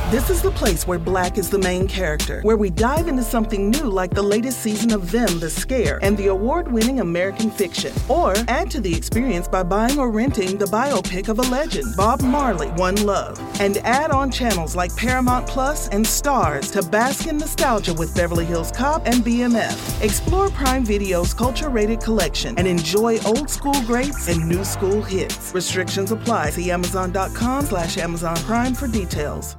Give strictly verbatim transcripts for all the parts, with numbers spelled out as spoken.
This is the place where Black is the main character, where we dive into something new like the latest season of Them, The Scare, and the award-winning American Fiction. Or add to the experience by buying or renting the biopic of a legend, Bob Marley, One Love. And add on channels like Paramount Plus and Stars to bask in nostalgia with Beverly Hills Cop and B M F. Explore Prime Video's culture-rated collection and enjoy old school greats and new school hits. Restrictions apply. See Amazon.com slash Amazon Prime for details.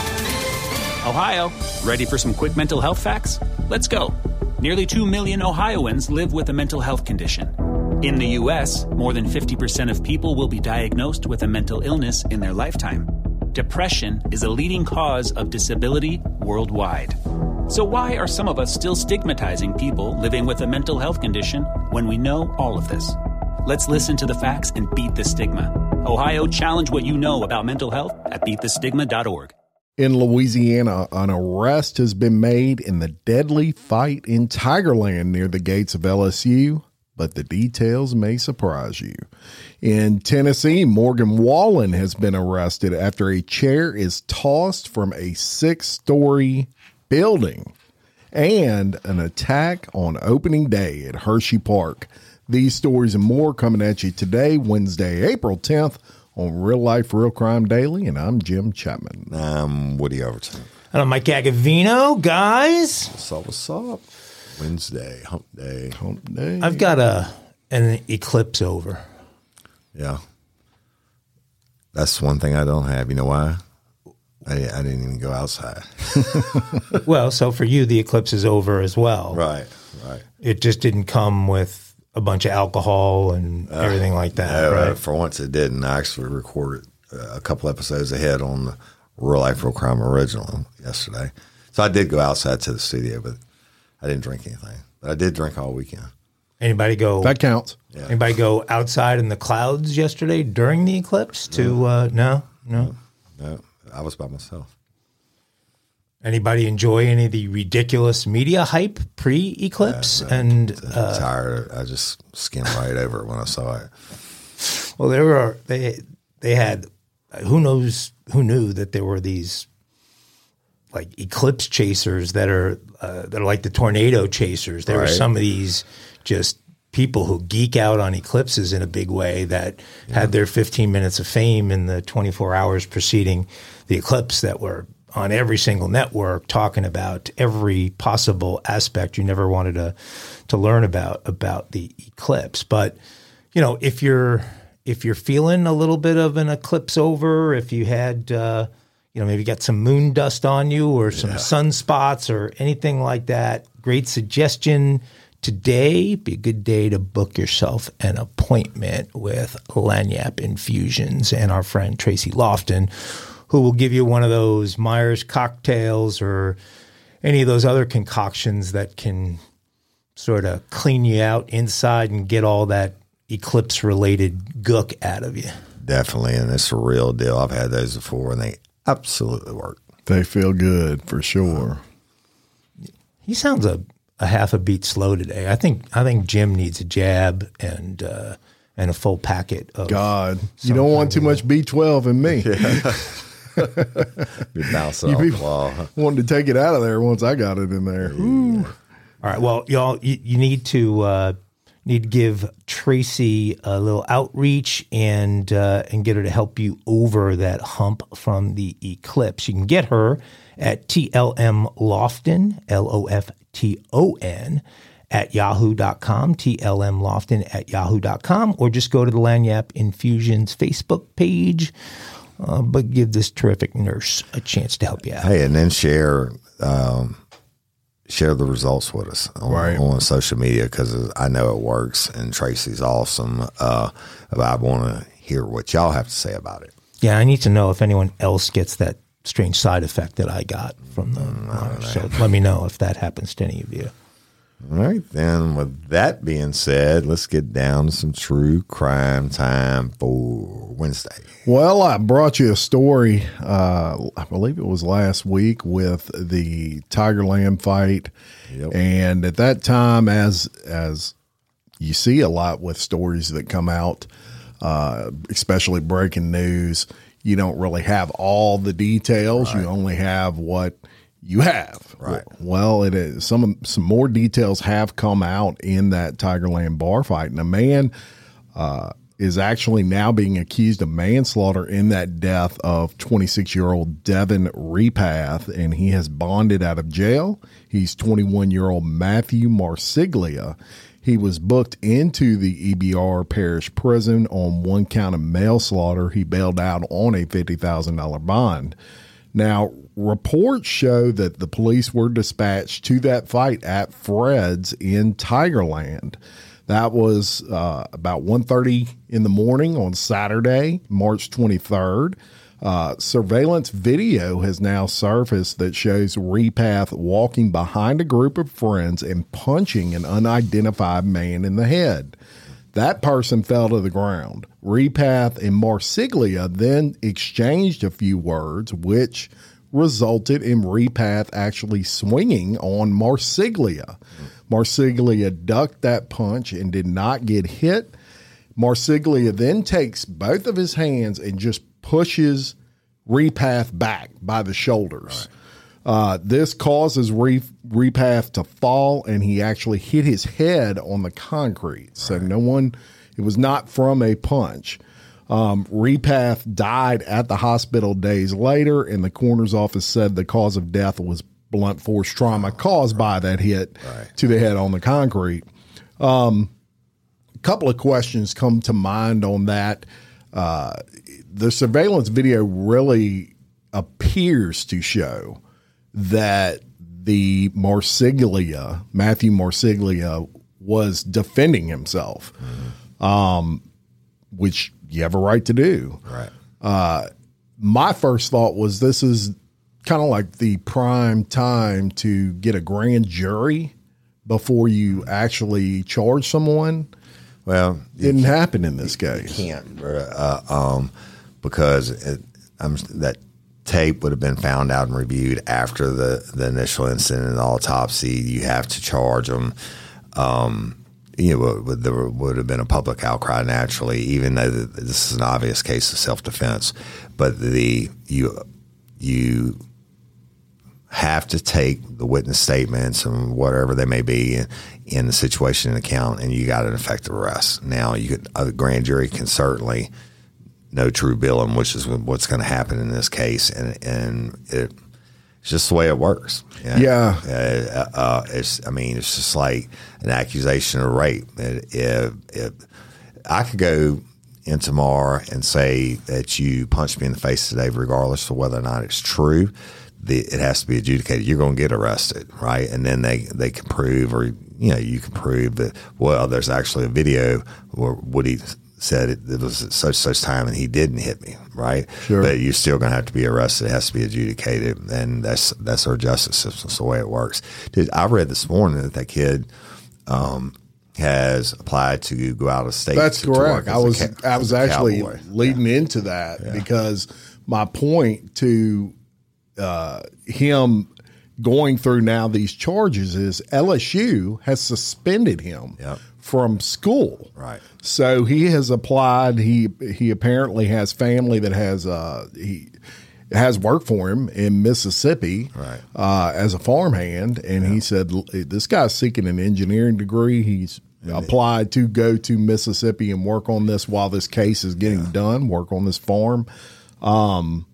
Ohio, ready for some quick mental health facts? Let's go. Nearly two million Ohioans live with a mental health condition. In the U S, more than fifty percent of people will be diagnosed with a mental illness in their lifetime. Depression is a leading cause of disability worldwide. So why are some of us still stigmatizing people living with a mental health condition when we know all of this? Let's listen to the facts and beat the stigma. Ohio, challenge what you know about mental health at beat the stigma dot org. In Louisiana, an arrest has been made in the deadly fight in Tigerland near the gates of L S U, but the details may surprise you. In Tennessee, Morgan Wallen has been arrested after a chair is tossed from a six-story building, and an attack on opening day at Hershey Park. These stories and more coming at you today, Wednesday, April tenth, on Real Life, Real Crime Daily, and I'm Jim Chapman. I'm Woody Overton. And I'm Mike Agavino, guys. What's up, what's up? Wednesday, hump day. Hump day. I've got a an eclipse over. Yeah. That's one thing I don't have. You know why? I, I didn't even go outside. Well, so for you, the eclipse is over as well. Right, right. It just didn't come with a bunch of alcohol and uh, everything like that, no, right? Uh, for once it didn't. I actually recorded uh, a couple episodes ahead on the Real Life, Real Crime original yesterday. So I did go outside to the studio, but I didn't drink anything. But I did drink all weekend. Anybody go? That counts. Yeah. Anybody go outside in the clouds yesterday during the eclipse? To uh, no, no, no. I was by myself. Anybody enjoy any of the ridiculous media hype pre-eclipse? Yeah, and uh, tired. I just skimmed right over it when I saw it. Well, there were they they had who knows who knew that there were these like eclipse chasers that are uh, that are like the tornado chasers. There right. were some of these just people who geek out on eclipses in a big way that yeah. had their fifteen minutes of fame in the twenty-four hours preceding the eclipse that were on every single network talking about every possible aspect you never wanted to to learn about about the eclipse. But, you know, if you're if you're feeling a little bit of an eclipse over, if you had, uh, you know, maybe got some moon dust on you or some yeah. sunspots or anything like that, great suggestion. Today be a good day to book yourself an appointment with Lagniappe Infusions and our friend Tracy Lofton, who will give you one of those Myers cocktails or any of those other concoctions that can sort of clean you out inside and get all that eclipse-related gook out of you. Definitely, and it's a real deal. I've had those before, and they absolutely work. They feel good, for sure. He sounds a, a half a beat slow today. I think I think Jim needs a jab and uh, and a full packet of God, you don't want too much B twelve in me. Yeah. You're bouncing off the wall. Wanted to take it out of there once I got it in there. Yeah. All right. Well, y'all, you, you need to uh, need to give Tracy a little outreach and uh, and get her to help you over that hump from the eclipse. You can get her at T L M Lofton, L O F T O N, at yahoo dot com, T L M Lofton at yahoo dot com, or just go to the Lagniappe Infusions Facebook page. Uh, but give this terrific nurse a chance to help you out. Hey, and then share um, share the results with us on, right. on social media, because I know it works, and Tracy's awesome. Uh, but I want to hear what y'all have to say about it. Yeah, I need to know if anyone else gets that strange side effect that I got from the mm, so let me know if that happens to any of you. All right, then with that being said, let's get down to some true crime time for Wednesday. Well, I brought you a story, uh, I believe it was last week, with the Tigerland fight. Yep. And at that time, as as you see a lot with stories that come out, uh, especially breaking news, you don't really have all the details. Right. You only have what you have. Right. Well, it is some some more details have come out in that Tigerland bar fight, and a man uh, is actually now being accused of manslaughter in that death of twenty-six-year-old Devin Repath, and he has bonded out of jail. He's twenty-one-year-old Matthew Marsiglia. He was booked into the E B R Parish Prison on one count of manslaughter. He bailed out on a fifty thousand dollars bond. Now, reports show that the police were dispatched to that fight at Fred's in Tigerland. That was uh, about one thirty in the morning on Saturday, March twenty-third. Uh, surveillance video has now surfaced that shows Repath walking behind a group of friends and punching an unidentified man in the head. That person fell to the ground. Repath and Marsiglia then exchanged a few words, which resulted in Repath actually swinging on Marsiglia. Marsiglia ducked that punch and did not get hit. Marsiglia then takes both of his hands and just pushes Repath back by the shoulders. Right. Uh, this causes Re- Repath to fall, and he actually hit his head on the concrete. Right. So no one, it was not from a punch. Um, Repath died at the hospital days later, and the coroner's office said the cause of death was blunt force trauma caused by that hit right. to the head on the concrete. Um, a couple of questions come to mind on that. Uh, the surveillance video really appears to show that the Marsiglia, Matthew Marsiglia, was defending himself, mm-hmm. um, which you have a right to do. Right. Uh, my first thought was this is kind of like the prime time to get a grand jury before you actually charge someone. Well, didn't happen in this case. You can't, uh, um, because it, um, that tape would have been found out and reviewed after the, the initial incident and the autopsy. You have to charge them. Um, you know, there would have been a public outcry naturally, even though this is an obvious case of self-defense. But the you you have to take the witness statements and whatever they may be in, in the situation in account, and you got an effective arrest. Now, you could, a grand jury can certainly know true billing, which is what's going to happen in this case, and and it, it's just the way it works. You know? Yeah, uh, uh, it's. I mean, it's just like an accusation of rape. If, if I could go in tomorrow and say that you punched me in the face today, regardless of whether or not it's true, the, it has to be adjudicated. You're going to get arrested, right? And then they, they can prove, or you know, you can prove that, well, there's actually a video where Woody said it, it was at such such time and he didn't hit me, right? Sure. But you're still going to have to be arrested. It has to be adjudicated, and that's that's our justice system. It's the way it works. Dude, I read this morning that that kid um, has applied to go out of state. That's to, correct. To I was ca- I was actually cowboy. leading yeah. into that yeah. because my point to uh, him going through now these charges is L S U has suspended him yep. from school. Right. So he has applied. He he apparently has family that has uh, he has worked for him in Mississippi right. uh, as a farmhand, and yeah. he said this guy's seeking an engineering degree. He's yeah. applied to go to Mississippi and work on this while this case is getting yeah. done. Work on this farm. Um,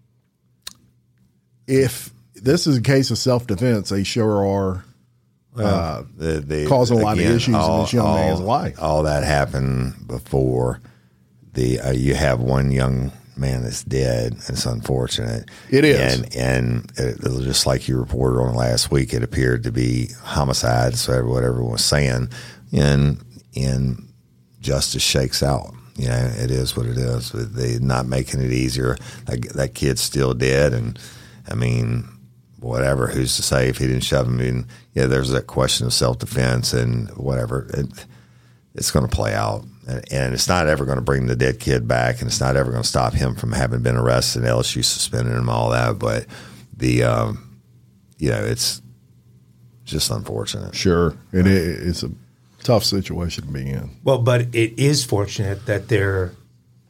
if this is a case of self-defense, they sure are well, uh, the, the, causing a lot again, of issues all, in this young all, man's life. All that happened before the uh, you have one young man that's dead. It's unfortunate. It is. And, and it, just like you reported on last week, it appeared to be homicide, so what everyone was saying. And, and justice shakes out. You know, it is what it is. They're not making it easier. That, that kid's still dead, and I mean, whatever. Who's to say if he didn't shove him in? Yeah, there's that question of self-defense and whatever. It, it's going to play out, and, and it's not ever going to bring the dead kid back, and it's not ever going to stop him from having been arrested. L S U suspended him, all that. But the, um, you know, it's just unfortunate. Sure, it is. It's a tough situation to be in. Well, but it is fortunate that they're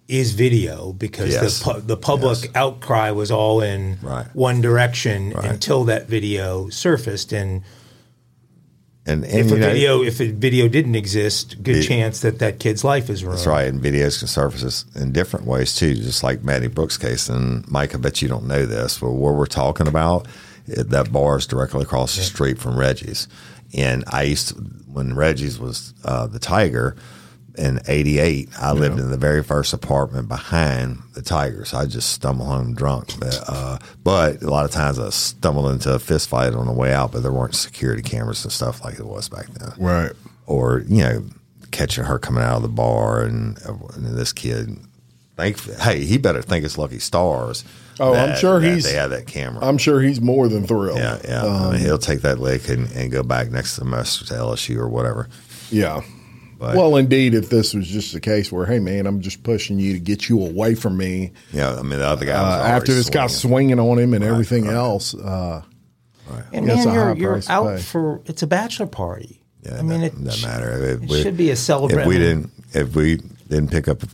is video, because Yes. the pu- the public Yes. outcry was all in Right. one direction Right. until that video surfaced. And And, and if a you know, video if a video didn't exist, good It- chance that that kid's life is ruined. That's right. And videos can surface in different ways too, just like Maddie Brooks' case. And Mike, I bet you don't know this, but where we're talking about, it, that bar is directly across the street from Reggie's. And I used to, when Reggie's was uh, the Tiger in eighty-eight, I lived in the very first apartment behind the Tiger. So I just stumbled home drunk. But, uh, but a lot of times I stumbled into a fist fight on the way out, but there weren't security cameras and stuff like it was back then. Right. Or, you know, catching her coming out of the bar and, and this kid, think, hey, he better think it's Lucky Stars. Oh, I'm sure that he's- they have that camera. I'm sure he's more than thrilled. yeah, yeah. Um, I mean, he'll take that lick and, and go back next semester to L S U or whatever. yeah. But, Well, indeed, if this was just a case where, hey, man, I'm just pushing you to get you away from me yeah, I mean, the other guy was uh, already after this guy swinging. swinging on him and everything else. Uh, And Yeah, it's man, a you're, high you're price to out pay. for it's a bachelor party. Yeah, I mean, that, it, doesn't sh- matter. If it we- should be a celebration. If we didn't, if we didn't pick up, if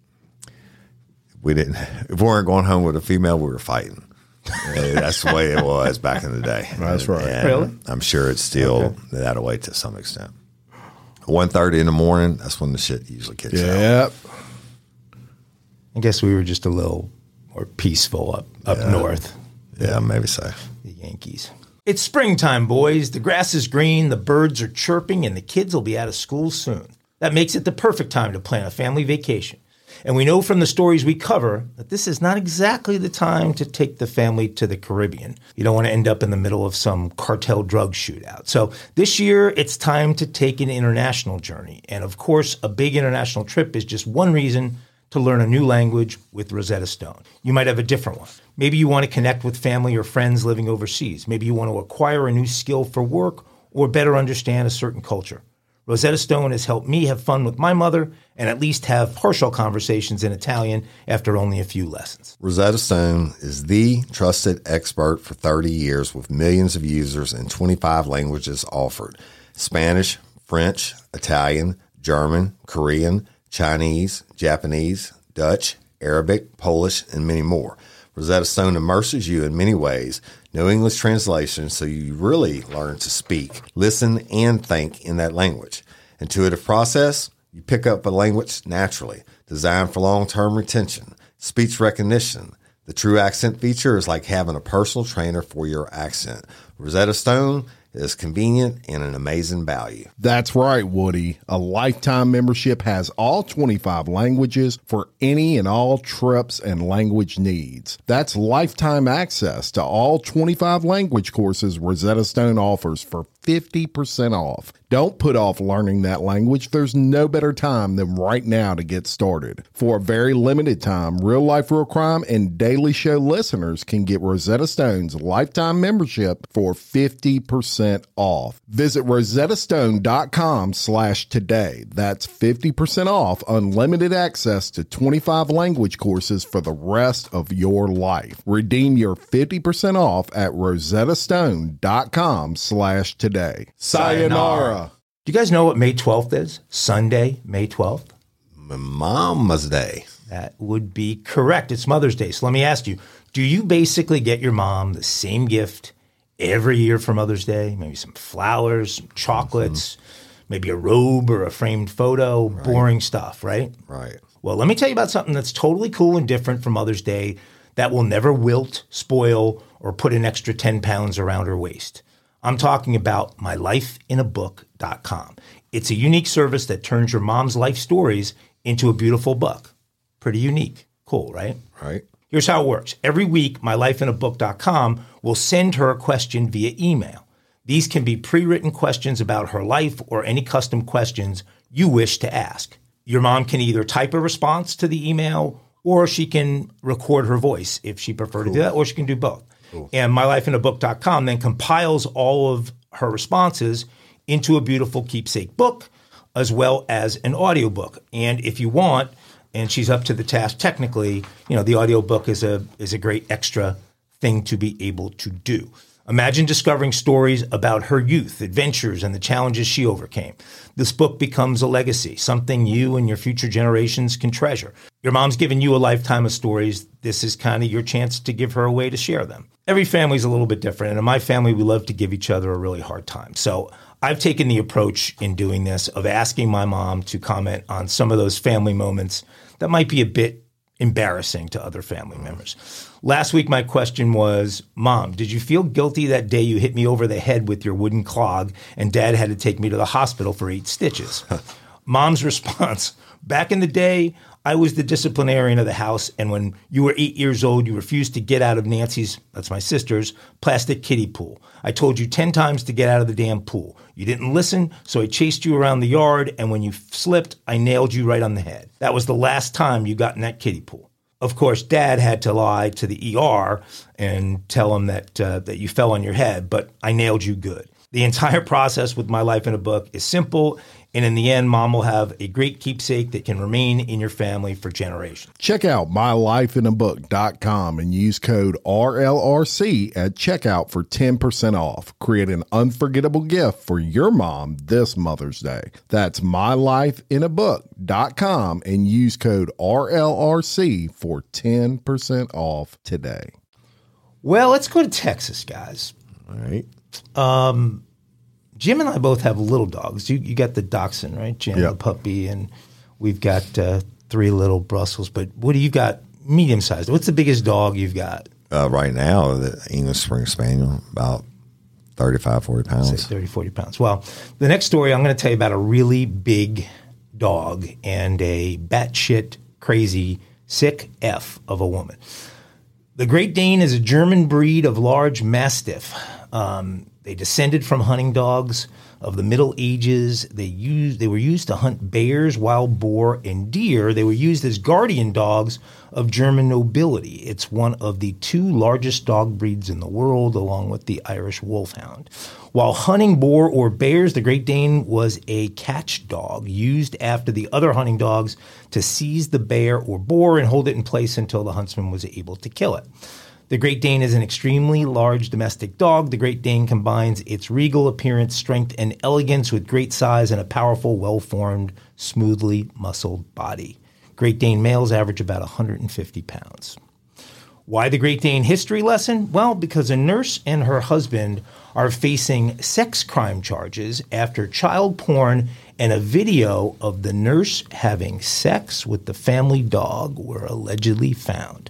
we didn't, if we weren't going home with a female, we were fighting. Uh, That's the way it was back in the day. That's right. And Really? I'm sure it's still that way to some extent. one thirty in the morning, that's when the shit usually kicks out. yep. I guess we were just a little more peaceful up up Yeah. north. Yeah, maybe so. The Yankees. It's springtime, boys. The grass is green, the birds are chirping, and the kids will be out of school soon. That makes it the perfect time to plan a family vacation. And we know from the stories we cover that this is not exactly the time to take the family to the Caribbean. You don't want to end up in the middle of some cartel drug shootout. So this year, it's time to take an international journey. And of course, a big international trip is just one reason to learn a new language with Rosetta Stone. You might have a different one. Maybe you want to connect with family or friends living overseas. Maybe you want to acquire a new skill for work or better understand a certain culture. Rosetta Stone has helped me have fun with my mother and at least have partial conversations in Italian after only a few lessons. Rosetta Stone is the trusted expert for thirty years with millions of users in twenty-five languages offered: Spanish, French, Italian, German, Korean, Chinese, Japanese, Dutch, Arabic, Polish, and many more. Rosetta Stone immerses you in many ways. No English translation, so you really learn to speak, listen, and think in that language. Intuitive process, you pick up a language naturally, designed for long-term retention. Speech recognition. The true accent feature is like having a personal trainer for your accent. Rosetta Stone is convenient and an amazing value. That's right, Woody. A lifetime membership has all twenty-five languages for any and all trips and language needs. That's lifetime access to all twenty-five language courses Rosetta Stone offers for fifty percent off. Don't put off learning that language. There's no better time than right now to get started. For a very limited time, Real Life Real Crime and Daily Show listeners can get Rosetta Stone's lifetime membership for fifty percent off. Visit rosettastone.com slash today. That's fifty percent off unlimited access to twenty-five language courses for the rest of your life. Redeem your fifty percent off at rosettastone.com slash today. Sayonara. Do you guys know what May twelfth is? Sunday, May twelfth? Mama's Day. That would be correct. It's Mother's Day. So let me ask you, do you basically get your mom the same gift every year for Mother's Day? Maybe some flowers, some chocolates, mm-hmm. maybe a robe or a framed photo, right. Boring stuff, right? Right. Well, let me tell you about something that's totally cool and different for Mother's Day that will never wilt, spoil, or put an extra ten pounds around her waist. I'm talking about my life in a book dot com. It's a unique service that turns your mom's life stories into a beautiful book. Pretty unique. Cool, right? Right. Here's how it works. Every week, my life in a book dot com will send her a question via email. These can be pre-written questions about her life or any custom questions you wish to ask. Your mom can either type a response to the email or she can record her voice if she prefers cool. to do that, or she can do both. Cool. And my life in a book dot com then compiles all of her responses into a beautiful keepsake book, as well as an audiobook. And if you want, and she's up to the task technically, you know, the audiobook is a is a great extra thing to be able to do. Imagine discovering stories about her youth, adventures, and the challenges she overcame. This book becomes a legacy, something you and your future generations can treasure. Your mom's given you a lifetime of stories. This is kind of your chance to give her a way to share them. Every family's a little bit different, and in my family, we love to give each other a really hard time. So I've taken the approach in doing this of asking my mom to comment on some of those family moments that might be a bit embarrassing to other family members. Last week, my question was, Mom, did you feel guilty that day you hit me over the head with your wooden clog and Dad had to take me to the hospital for eight stitches? Mom's response, back in the day, I was the disciplinarian of the house, and when you were eight years old, you refused to get out of Nancy's, that's my sister's, plastic kiddie pool. I told you ten times to get out of the damn pool. You didn't listen, so I chased you around the yard, and when you slipped, I nailed you right on the head. That was the last time you got in that kiddie pool. Of course, Dad had to lie to the E R and tell him that uh, that you fell on your head, but I nailed you good. The entire process with My Life in a Book is simple, and in the end, Mom will have a great keepsake that can remain in your family for generations. Check out my life in a book dot com and use code R L R C at checkout for ten percent off. Create an unforgettable gift for your mom this Mother's Day. That's my life in a book dot com and use code R L R C for ten percent off today. Well, let's go to Texas, guys. All right. Um, Jim and I both have little dogs. You you got the Dachshund, right? Jim, Yep. the puppy, and we've got uh, three little Brussels. But what do you got? Medium sized. What's the biggest dog you've got? Uh, right now, the English Spring Spaniel, about thirty-five, forty Say pounds. thirty, forty pounds. Well, the next story I'm going to tell you about a really big dog and a batshit crazy sick F of a woman. The Great Dane is a German breed of large Mastiff. Um, they descended from hunting dogs of the Middle Ages. They used they were used to hunt bears, wild boar, and deer. They were used as guardian dogs of German nobility. It's one of the two largest dog breeds in the world, along with the Irish Wolfhound. While hunting boar or bears, the Great Dane was a catch dog used after the other hunting dogs to seize the bear or boar and hold it in place until the huntsman was able to kill it. The Great Dane is an extremely large domestic dog. The Great Dane combines its regal appearance, strength, and elegance with great size and a powerful, well-formed, smoothly muscled body. Great Dane males average about one hundred fifty pounds. Why the Great Dane history lesson? Well, because a nurse and her husband are facing sex crime charges after child porn and a video of the nurse having sex with the family dog were allegedly found.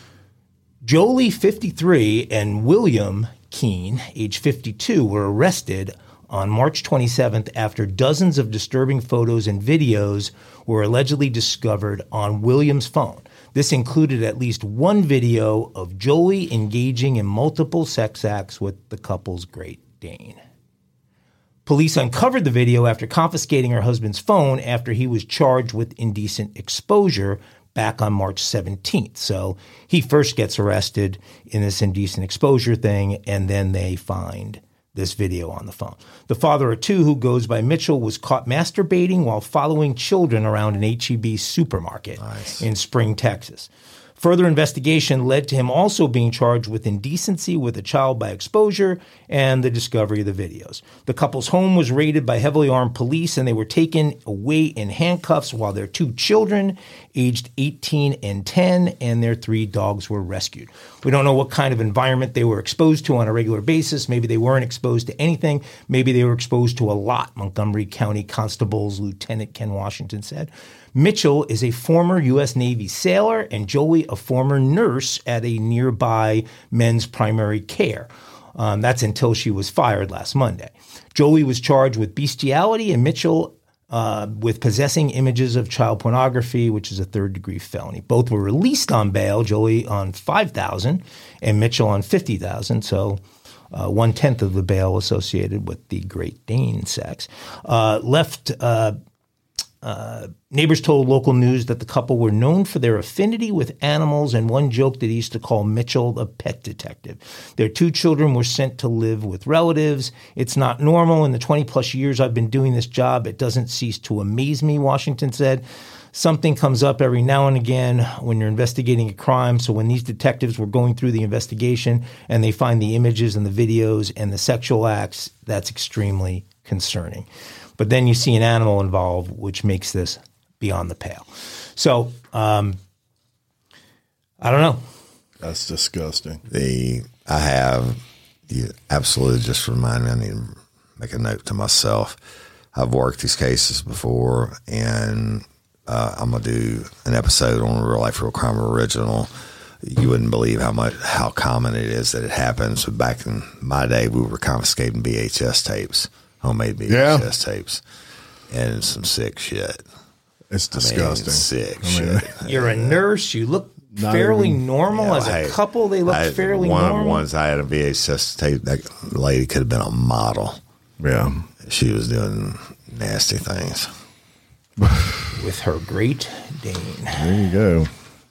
Jolie, fifty-three, and William Keene, age fifty-two, were arrested on March twenty-seventh after dozens of disturbing photos and videos were allegedly discovered on William's phone. This included at least one video of Jolie engaging in multiple sex acts with the couple's Great Dane. Police uncovered the video after confiscating her husband's phone after he was charged with indecent exposure back on March seventeenth. So he first gets arrested in this indecent exposure thing, and then they find this video on the phone. The father of two, who goes by Mitchell, was caught masturbating while following children around an H E B supermarket Nice. in Spring, Texas. Further investigation led to him also being charged with indecency with a child by exposure and the discovery of the videos. The couple's home was raided by heavily armed police, and they were taken away in handcuffs while their two children, aged eighteen and ten, and their three dogs were rescued. We don't know what kind of environment they were exposed to on a regular basis. Maybe they weren't exposed to anything. Maybe they were exposed to a lot, Montgomery County Constable's Lieutenant Ken Washington said. Mitchell is a former U S Navy sailor, and Jolie a former nurse at a nearby men's primary care. Um, that's until she was fired last Monday. Jolie was charged with bestiality, and Mitchell uh, with possessing images of child pornography, which is a third-degree felony. Both were released on bail, Jolie on five thousand dollars and Mitchell on fifty thousand dollars, so uh, one-tenth of the bail associated with the Great Dane sex. Uh, left... Uh, Uh, neighbors told local news that the couple were known for their affinity with animals, and one joked that he used to call Mitchell the pet detective. Their two children were sent to live with relatives. It's not normal. In the twenty-plus years I've been doing this job, it doesn't cease to amaze me, Washington said. something comes up every now and again when you're investigating a crime. So when these detectives were going through the investigation and they find the images and the videos and the sexual acts, that's extremely concerning. But then you see an animal involved, which makes this beyond the pale. So um, I don't know. That's disgusting. The I have you absolutely just remind me. I need to make a note to myself. I've worked these cases before, and uh, I'm gonna do an episode on Real Life Real Crime Original. You wouldn't believe how much how common it is that it happens. But back in my day, we were confiscating V H S tapes, homemade V H S yeah. tapes, and some sick shit. It's disgusting. I mean, sick I mean, shit. You're a nurse. You look fairly even, normal yeah, as a I, couple. They look I, fairly one normal. One of the ones I had a V H S tape. That lady could have been a model. Yeah, she was doing nasty things with her Great Dane. There you go.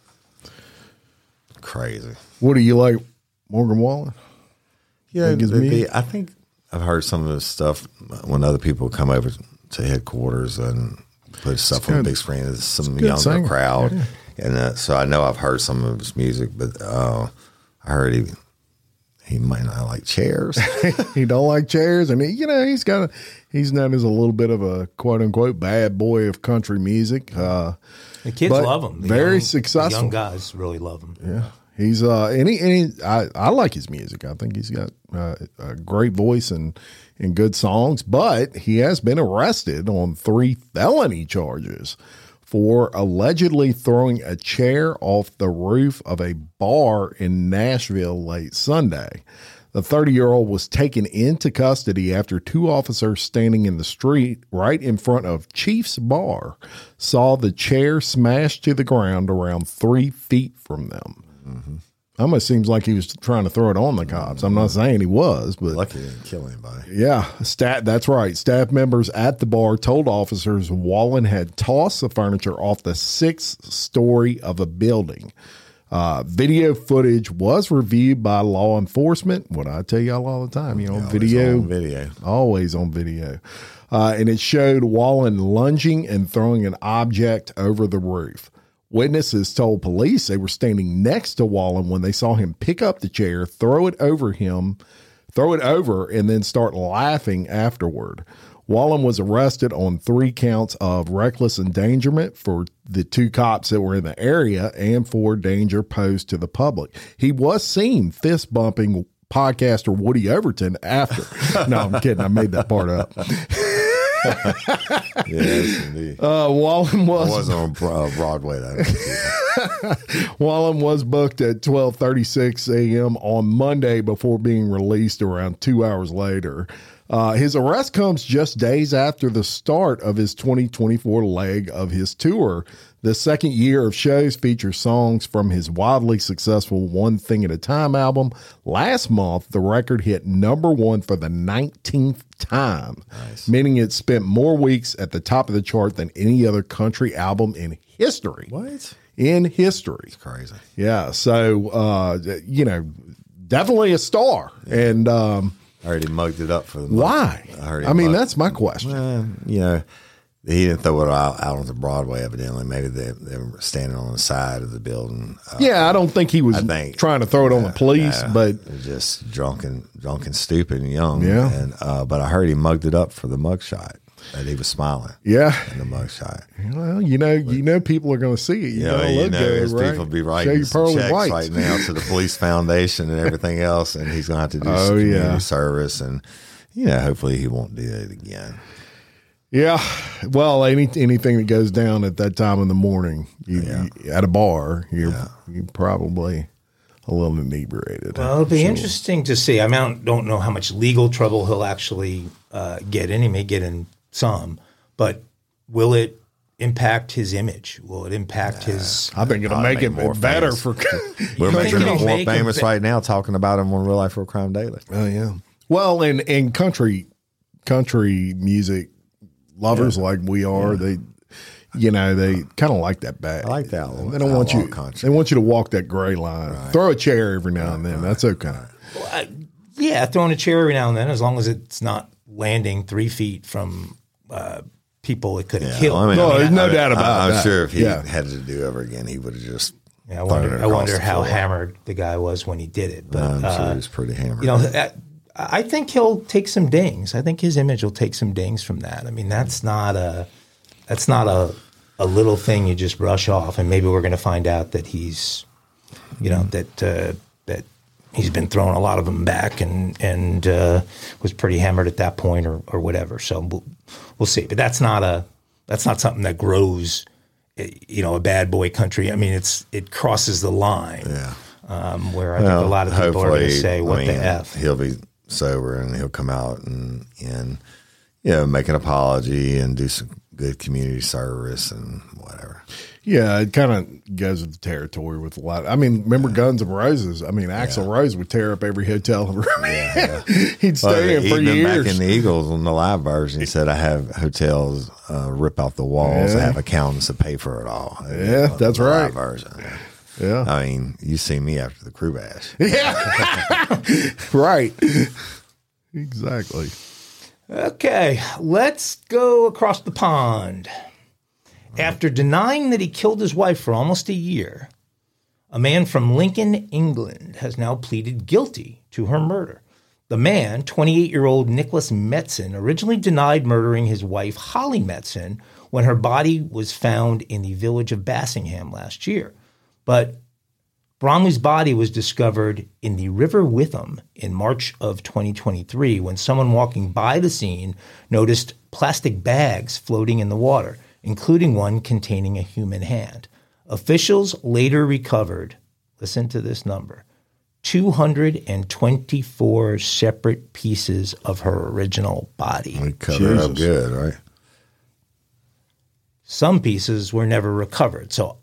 Crazy. What do you like, Morgan Wallen? Yeah, think be, I think I've heard some of this stuff when other people come over to headquarters and put stuff it's on good. the big screen. It's some it's younger singer. crowd, yeah. and uh, so I know I've heard some of his music, but uh, I heard he he might not like chairs. He don't like chairs, and he, you know he's got a, he's known as a little bit of a quote unquote bad boy of country music. Uh, the kids love him. The very young, successful. The young guys really love him. Yeah, he's uh, and he, and he, I I like his music. I think he's got uh, a great voice and and good songs. But he has been arrested on three felony charges for allegedly throwing a chair off the roof of a bar in Nashville late Sunday. The thirty-year-old was taken into custody after two officers standing in the street right in front of Chief's Bar saw the chair smash to the ground around three feet from them. Mm-hmm. Almost seems like he was trying to throw it on the cops. I'm not saying he was, but lucky he didn't kill anybody. Yeah, stat. That's right. Staff members at the bar told officers Wallen had tossed the furniture off the sixth story of a building. Uh, video footage was reviewed by law enforcement. What I tell y'all all the time, you know, yeah, video, on video, always on video. Uh, and it showed Wallen lunging and throwing an object over the roof. Witnesses told police they were standing next to Wallen when they saw him pick up the chair, throw it over him, throw it over, and then start laughing afterward. Wallen was arrested on three counts of reckless endangerment for the two cops that were in the area and for danger posed to the public. He was seen fist bumping podcaster Woody Overton after. No, I'm kidding. I made that part up. Yes, indeed. Uh, Wallen was I wasn't on uh, Broadway that Wallen was booked at twelve thirty-six a.m. on Monday before being released around two hours later. Uh, his arrest comes just days after the start of his twenty twenty-four leg of his tour. The second year of shows features songs from his wildly successful One Thing at a Time album. Last month, the record hit number one for the nineteenth time, nice. Meaning it spent more weeks at the top of the chart than any other country album in history. What? In history. It's crazy. Yeah. So, uh, you know, definitely a star. Yeah. And, um, I already mugged it up for the why? I, I mean, mugged. That's my question. Well, you know, he didn't throw it out, out onto Broadway, evidently. Maybe they, they were standing on the side of the building. Uh, yeah, I don't think he was I think, trying to throw it on the police, uh, but just drunk and drunk and stupid and young. Yeah. And uh, but I heard he mugged it up for the mugshot. That he was smiling. Yeah. In the mugshot. Well, you know, but, you know, people are going to see it. You, you know, look you know, good, his right? people be writing some checks whites. right now to the police foundation and everything else, and he's going to have to do oh, some community yeah. service, and you know, hopefully he won't do it again. Yeah, well, any anything that goes down at that time in the morning, you, yeah. you, at a bar, you're yeah. you probably a little inebriated. Well, it'll be so. interesting to see. I mean, I don't know how much legal trouble he'll actually uh, get in. He may get in some, but will it impact his image? Will it impact uh, his? I think it'll make, make it more better famous. for. We're making him more make famous him right now, talking about him on Real Life Real Crime Daily. Oh yeah. Well, and and country country music lovers yeah. like we are, yeah. they, you know, they kind of like that bag. I like that one. They don't want you. Country. They want you to walk that gray line. Right. Throw a chair every now right, and then. right, That's okay. Right. Well, I, yeah, throwing a chair every now and then, as long as it's not landing three feet from uh, people it could have Yeah, killed. well, I mean, No, I mean, there's no I- doubt about I, I'm that. sure if he Yeah. had to do over again, he would have just. Yeah, I thrown wonder. it I across wonder the how floor. hammered the guy was when he did it. But I'm sure uh, he was pretty hammered. you know, I, I think he'll take some dings. I think his image will take some dings from that. I mean, that's not a that's not a a little thing you just brush off. And maybe we're going to find out that he's, you know, that uh, that he's been throwing a lot of them back and and uh, was pretty hammered at that point or or whatever. So we'll, we'll see. But that's not a that's not something that grows. You know, a bad boy country. I mean, it's it crosses the line. Yeah. Um, where I Well, think a lot of people are going to hopefully, say, "What I the mean, f?" He'll be sober and he'll come out and and you know make an apology and do some good community service and whatever. Yeah, it kind of goes with the territory with a lot. I mean, remember Guns N' Roses? I mean, Axl Yeah. Rose would tear up every hotel room. Yeah, He'd Well, stay in for even years. back in the Eagles on the live version, he said, "I have hotels uh, rip out the walls. Yeah. I have accountants that pay for it all." Yeah, On that's the right. Live version. Yeah. I mean, you see me after the crew bash. Yeah. Right. Exactly. Okay, let's go across the pond. After denying that he killed his wife for almost a year, a man from Lincoln, England, has now pleaded guilty to her murder. The man, twenty-eight-year-old Nicholas Metzen, originally denied murdering his wife, Holly Metzen, when her body was found in the village of Bassingham last year. But Bromley's body was discovered in the River Witham in March of twenty twenty-three when someone walking by the scene noticed plastic bags floating in the water, including one containing a human hand. Officials later recovered, listen to this number, two hundred twenty-four separate pieces of her original body. We cover it up Jesus. good, right? Some pieces were never recovered. So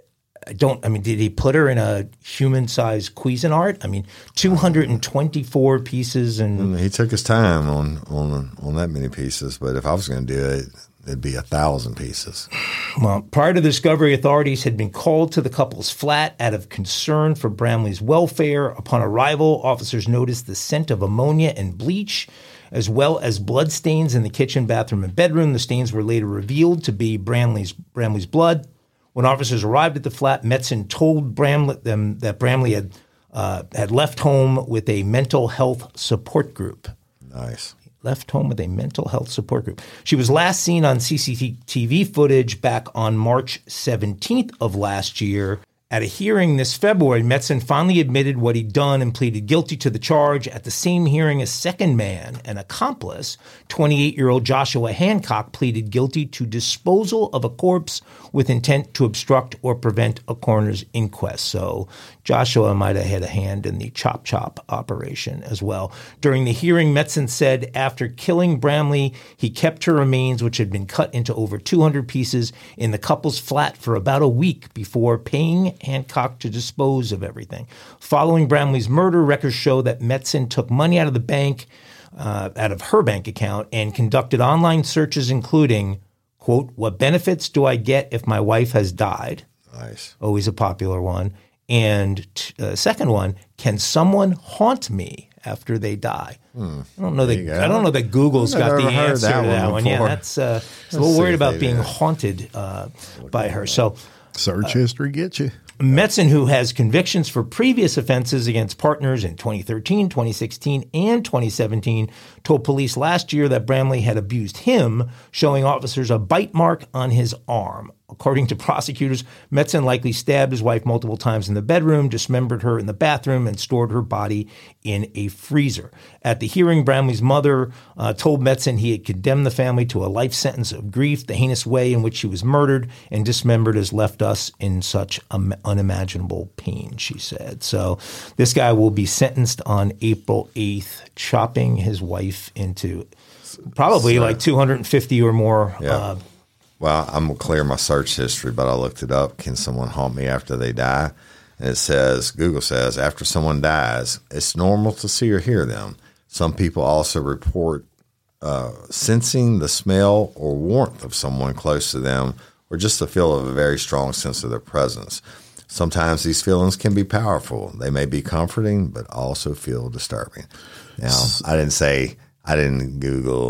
I don't, I mean, did he put her in a human-sized Cuisinart? I mean, two hundred twenty-four pieces and He took his time on on on that many pieces, but if I was going to do it, it'd be a thousand pieces. Well, prior to the discovery, authorities had been called to the couple's flat out of concern for Bramley's welfare. Upon arrival, officers noticed the scent of ammonia and bleach, as well as blood stains in the kitchen, bathroom, and bedroom. The stains were later revealed to be Bramley's, Bramley's blood. When officers arrived at the flat, Metzen told Bramley, them that Bramley had, uh, had left home with a mental health support group. Nice. Left home with a mental health support group. She was last seen on C C T V footage back on March seventeenth of last year. At a hearing this February, Metzen finally admitted what he'd done and pleaded guilty to the charge. At the same hearing, a second man, an accomplice, twenty-eight-year-old Joshua Hancock, pleaded guilty to disposal of a corpse with intent to obstruct or prevent a coroner's inquest. So Joshua might have had a hand in the chop chop operation as well. During the hearing, Metzen said after killing Bramley, he kept her remains, which had been cut into over two hundred pieces, in the couple's flat for about a week before paying Hancock to dispose of everything. Following Bramley's murder, records show that Metzen took money out of the bank, uh, out of her bank account, and conducted online searches including, quote, "What benefits do I get if my wife has died?" Nice. Always a popular one. And uh, second one, "Can someone haunt me after they die?" Hmm. I don't know that you go. I don't know that Google's I've got the never heard answer that to that one one. Yeah, before. that's uh, it's a Let's little see worried if about they being do. haunted uh, by her. So Search history get you. Metzen, who has convictions for previous offenses against partners in twenty thirteen, twenty sixteen, and twenty seventeen, told police last year that Bramley had abused him, showing officers a bite mark on his arm. According to prosecutors, Metzen likely stabbed his wife multiple times in the bedroom, dismembered her in the bathroom, and stored her body in a freezer. At the hearing, Bramley's mother uh, told Metzen he had condemned the family to a life sentence of grief. The heinous way in which she was murdered and dismembered has left us in such um, unimaginable pain, she said. So this guy will be sentenced on April eighth, chopping his wife into probably So- like two hundred fifty or more Yeah. uh, Well, I'm going to clear my search history, but I looked it up. Can someone haunt me after they die? And it says, Google says, after someone dies, it's normal to see or hear them. Some people also report uh, sensing the smell or warmth of someone close to them, or just the feel of a very strong sense of their presence. Sometimes these feelings can be powerful. They may be comforting, but also feel disturbing. Now, I didn't say, I didn't Google,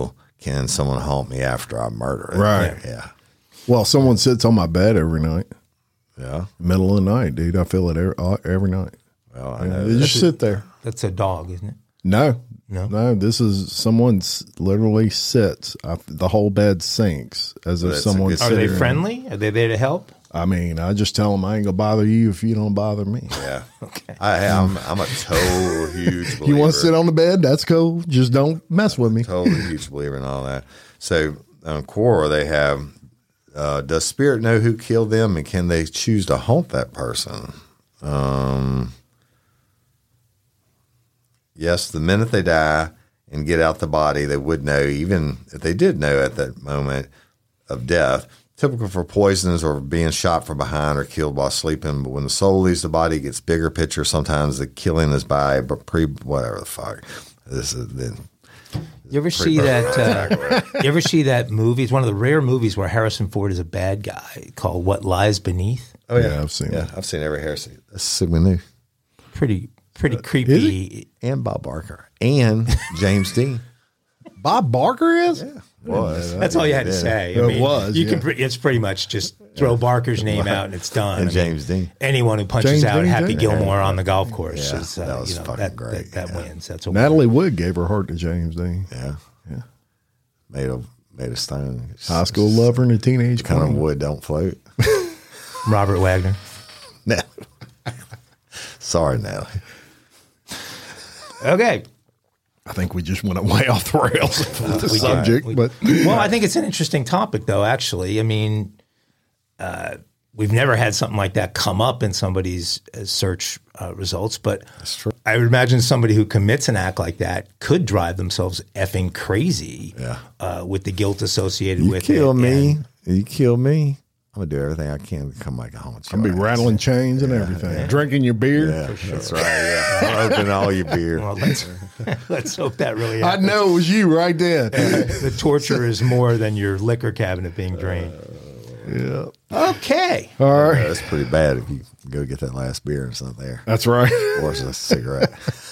can someone haunt me after I murder it? Right. Yeah. Well, someone sits on my bed every night, Yeah. middle of the night, dude. I feel it every, every night. Well, I Yeah, know. they just sit there. That's a dog, isn't it? No, No? no. This is someone's literally sits. I, the whole bed sinks as if That's a someone's good- Are sitting. they friendly? Are they there to help? I mean, I just tell them I ain't gonna bother you if you don't bother me. Yeah. Okay. I, I'm, I'm a total huge believer. You want to sit on the bed? That's cool. Just don't mess with me. Totally huge believer in all that. So on Quora, they have, uh, does spirit know who killed them, and can they choose to haunt that person? Um, yes, the minute they die and get out the body, they would know, even if they did know at that moment of death. Typical for poisons or being shot from behind or killed while sleeping. But when the soul leaves the body, it gets bigger picture. Sometimes the killing is by pre whatever the fuck. This is then. You ever see that? Uh, you ever see that movie? It's one of the rare movies where Harrison Ford is a bad guy called What Lies Beneath. Oh Yeah, I've seen Yeah, it. I've seen every Harrison. That's Sigma New Pretty, pretty creepy. and Bob Barker and James Dean. Bob Barker is? Yeah, was. That's all you had to Yeah. say. I It mean, was, You yeah. can. pre- It's pretty much just throw Barker's name out and it's done. And I mean, James Dean. Anyone who punches James out Dean, Happy James- Gilmore on the golf course Yeah, is uh, that was you know, fucking that, great, That, that yeah. wins. That's a Natalie Wood gave her heart to James Dean. Yeah, Yeah. made a made a stone. High school lover and a teenage Kind of queen. wood don't float. Robert Wagner. No. Sorry, Natalie. Okay. I think we just went way off the rails with the We did. subject, We- but Well, I think it's an interesting topic, though. Actually, I mean, uh, we've never had something like that come up in somebody's uh, search uh, results, but That's true. I would imagine somebody who commits an act like that could drive themselves effing crazy. Yeah. Uh, with the guilt associated You with kill it. me. And You kill me. I'm gonna do everything I can to come back home. I'll be rattling chains and everything. Drinking your beer. Yeah, that's right. Yeah, I'll open all your beer. well, let's let's hope that really I happens. know it was you right there. The torture is more than your liquor cabinet being drained. Yeah. Okay. All right. That's pretty bad if you go get that last beer and it's not there, That's right. or it's a cigarette.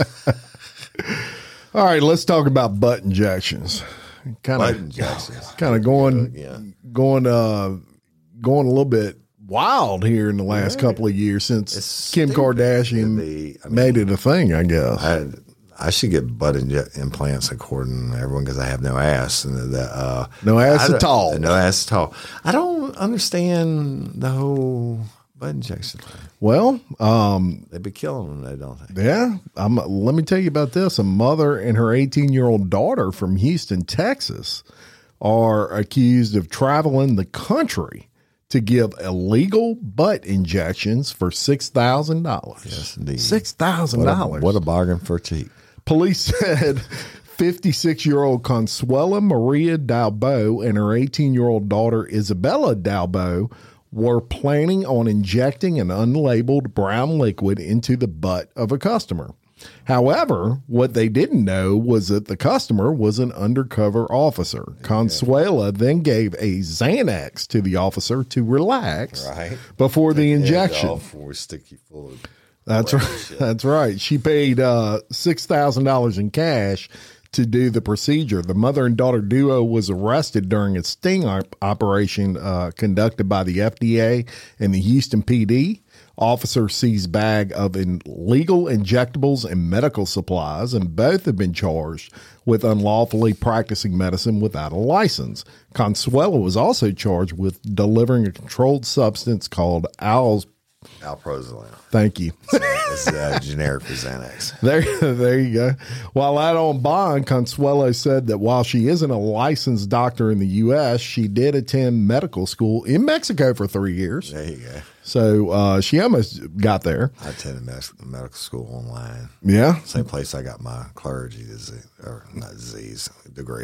All right, let's talk about butt injections. Kind Butt of injections. kind of going Yeah. going uh going a little bit wild here in the last couple of years since It's Kim stupid Kardashian to be- I mean, made it a thing, I guess. I I should get butt inje- implants according to everyone because I have no ass and the uh, No ass I at don't- all. No ass at all. I don't understand the whole butt injection thing. Well, um, They be killing them, they don't they? yeah, I'm, let me tell you about this. A mother and her eighteen-year-old daughter from Houston, Texas, are accused of traveling the country to give illegal butt injections for six thousand dollars. Yes, indeed. six thousand What a, dollars. what a bargain for cheap. Police said fifty-six-year-old Consuela Maria Dalbo and her eighteen-year-old daughter Isabella Dalbo were planning on injecting an unlabeled brown liquid into the butt of a customer. However, what they didn't know was that the customer was an undercover officer. Consuela then gave a Xanax to the officer to relax Right. before the injection. Off or stick you full of That's wet right. shit. That's right. She paid uh, six thousand dollars in cash to do the procedure. The mother and daughter duo was arrested during a sting op- operation uh, conducted by the F D A and the Houston P D. Officer seized bag of illegal injectables and medical supplies, and both have been charged with unlawfully practicing medicine without a license. Consuela was also charged with delivering a controlled substance called Al's. Alprazolam. Thank you. It's uh, generic for Xanax. There, there you go. While out on bond, Consuelo said that while she isn't a licensed doctor in the U S, she did attend medical school in Mexico for three years. There you go. So uh, she almost got there. I attended med- medical school online. Yeah. Same place I got my clergy disease, or not disease, degree.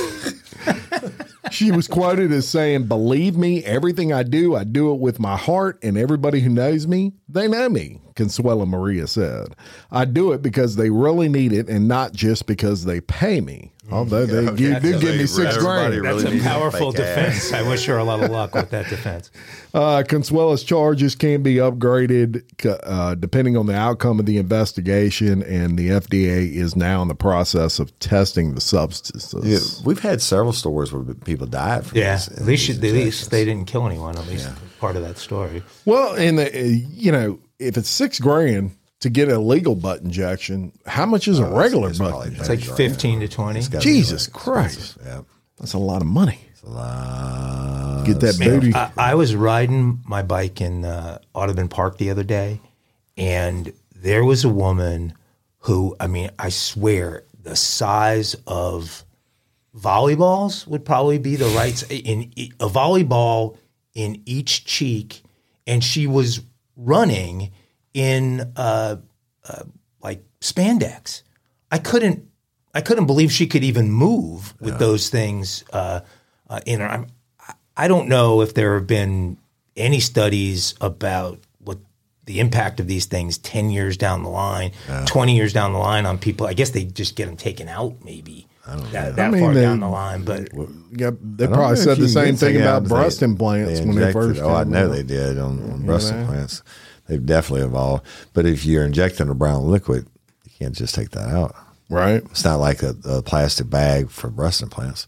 She was quoted as saying, "Believe me, everything I do, I do it with my heart, and everybody who knows me, they know me," Consuela Maria said. "I do it because they really need it and not just because they pay me." Although they Yeah, you do okay. give me six Everybody grand. really That's needs a a powerful fake defense. I wish her a lot of luck with that defense. Uh, Consuela's charges can be upgraded uh, depending on the outcome of the investigation, and the F D A is now in the process of testing the substances. Yeah, we've had several stories where people died from Yeah, this. at least these at least injections. they didn't kill anyone. At least part of that story. Well, and the, uh, you know, if it's six grand to get a legal butt injection, how much is a regular it's butt probably injection? It's like fifteen to twenty. It's gotta be Jesus like- Christ, Yeah. that's a lot of money. It's a lot. Get that of booty. I, I was riding my bike in uh, Audubon Park the other day, and there was a woman who, I mean, I swear, the size of volleyballs would probably be the right s- in a volleyball in each cheek, and she was running in uh, uh, like spandex. I couldn't, I couldn't believe she could even move with those things uh, uh, in her. I'm, I don't know if there have been any studies about what the impact of these things ten years down the line, twenty years down the line on people. I guess they just get them taken out maybe that, that I mean, far they- down the line. But Yeah, they I don't probably know said if you the can same get thing taken out about because breast they- implants they when they injected- first. Oh, I came know out. they did on, on breast know? implants. They've definitely evolved. But if you're injecting a brown liquid, you can't just take that out. Right? It's not like a, a plastic bag for breast implants.